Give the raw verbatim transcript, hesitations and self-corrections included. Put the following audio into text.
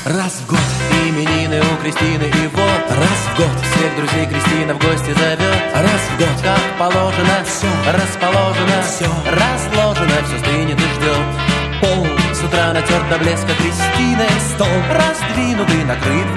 Раз в год именины у Кристины, и вот раз в год всех друзей Кристина в гости зовет. Раз в год, как положено, все расположено, все разложено, все стынет и ждет. Пол с утра натерт до блеска Кристиной, стол раздвинутый, накрыт